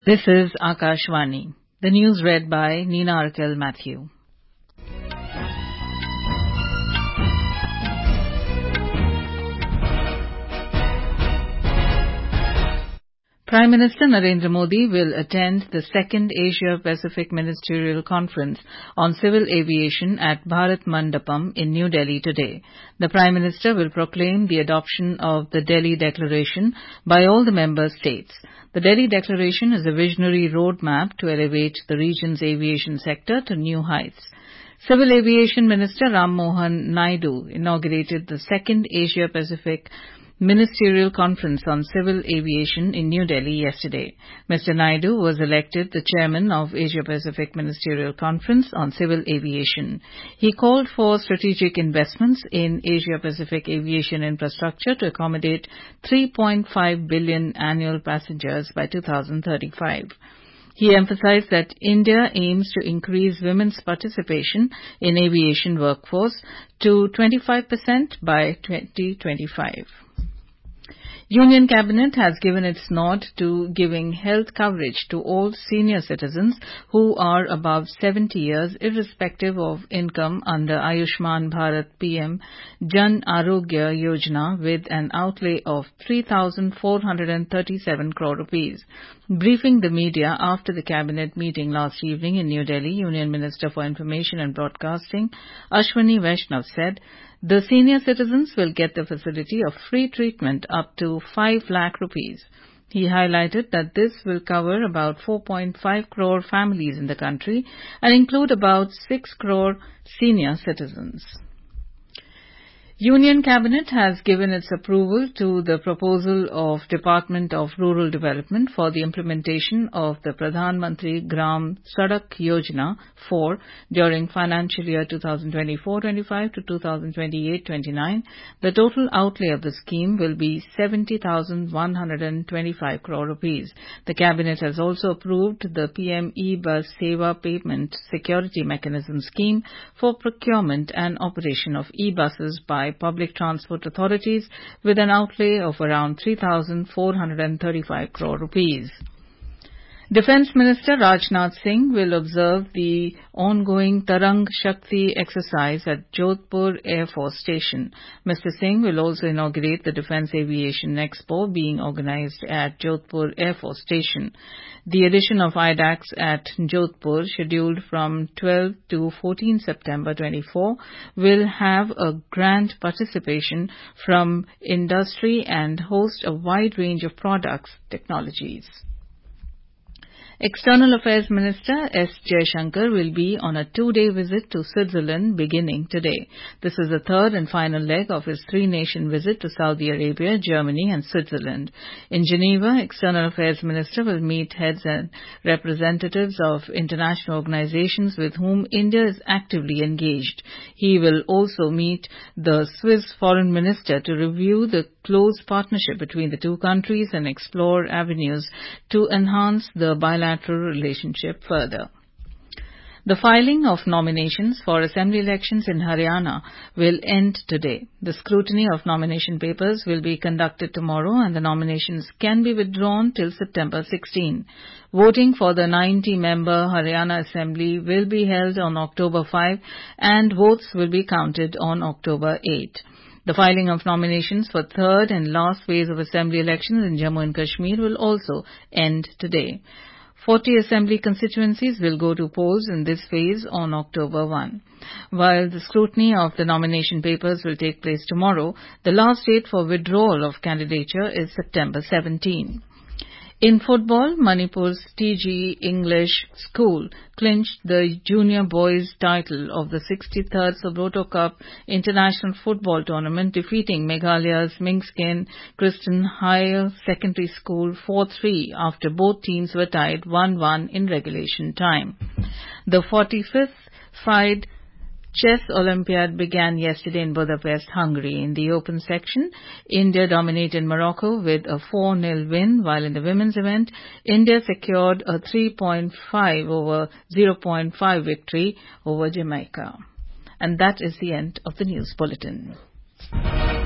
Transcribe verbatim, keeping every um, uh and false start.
This is Akashvani. The news read by Nina Arkel Matthew. Prime Minister Narendra Modi will attend the second Asia-Pacific Ministerial Conference on Civil Aviation at Bharat Mandapam in New Delhi today. The Prime Minister will proclaim the adoption of the Delhi Declaration by all the member states. The Delhi Declaration is a visionary roadmap to elevate the region's aviation sector to new heights. Civil Aviation Minister Ram Mohan Naidu inaugurated the second Asia-Pacific Ministerial Conference on Civil Aviation in New Delhi yesterday. Mister Naidu was elected the chairman of Asia-Pacific Ministerial Conference on Civil Aviation. He called for strategic investments in Asia-Pacific aviation infrastructure to accommodate three point five billion annual passengers by two thousand thirty-five. He emphasized that India aims to increase women's participation in aviation workforce to twenty-five percent by twenty twenty-five. Union Cabinet has given its nod to giving health coverage to all senior citizens who are above seventy years, irrespective of income, under Ayushman Bharat P M Jan Arogya Yojana with an outlay of three thousand four hundred thirty-seven crore rupees. Briefing the media after the Cabinet meeting last evening in New Delhi, Union Minister for Information and Broadcasting Ashwini Vaishnav said, the senior citizens will get the facility of free treatment up to five lakh rupees. He highlighted that this will cover about four point five crore families in the country and include about six crore senior citizens. Union Cabinet has given its approval to the proposal of Department of Rural Development for the implementation of the Pradhan Mantri Gram Sadak Yojana four during financial year twenty twenty-four twenty-five to twenty twenty-eight twenty-nine. The total outlay of the scheme will be seventy thousand one hundred twenty-five crore rupees. The Cabinet has also approved the P M E-Bus Seva Payment Security Mechanism scheme for procurement and operation of e-buses by public transport authorities with an outlay of around three thousand four hundred thirty-five crore rupees. Defence Minister Rajnath Singh will observe the ongoing Tarang Shakti exercise at Jodhpur Air Force Station. Mister Singh will also inaugurate the Defence Aviation Expo being organised at Jodhpur Air Force Station. The edition of I DAX at Jodhpur, scheduled from twelfth to fourteenth September twenty-four, will have a grand participation from industry and host a wide range of products, technologies. External Affairs Minister S. Jaishankar will be on a two-day visit to Switzerland beginning today. This is the third and final leg of his three-nation visit to Saudi Arabia, Germany and Switzerland. In Geneva, External Affairs Minister will meet heads and representatives of international organizations with whom India is actively engaged. He will also meet the Swiss Foreign Minister to review the close partnership between the two countries and explore avenues to enhance the bilateral relationship further. The filing of nominations for assembly elections in Haryana will end today. The scrutiny of nomination papers will be conducted tomorrow and the nominations can be withdrawn till September sixteenth. Voting for the ninety member Haryana Assembly will be held on October fifth and votes will be counted on October eighth. The filing of nominations for third and last phase of assembly elections in Jammu and Kashmir will also end today. forty assembly constituencies will go to polls in this phase on October first. While the scrutiny of the nomination papers will take place tomorrow, the last date for withdrawal of candidature is September seventeenth. In football, Manipur's T G English School clinched the junior boys title of the sixty-third Subroto Cup International Football Tournament, defeating Meghalaya's Mingskin Christian Higher Secondary School four three after both teams were tied one one in regulation time. The forty-fifth Fried Chess Olympiad began yesterday in Budapest, Hungary. In the open section, India dominated Morocco with a four nil win, while in the women's event, India secured a three point five over zero point five victory over Jamaica. And that is the end of the news bulletin.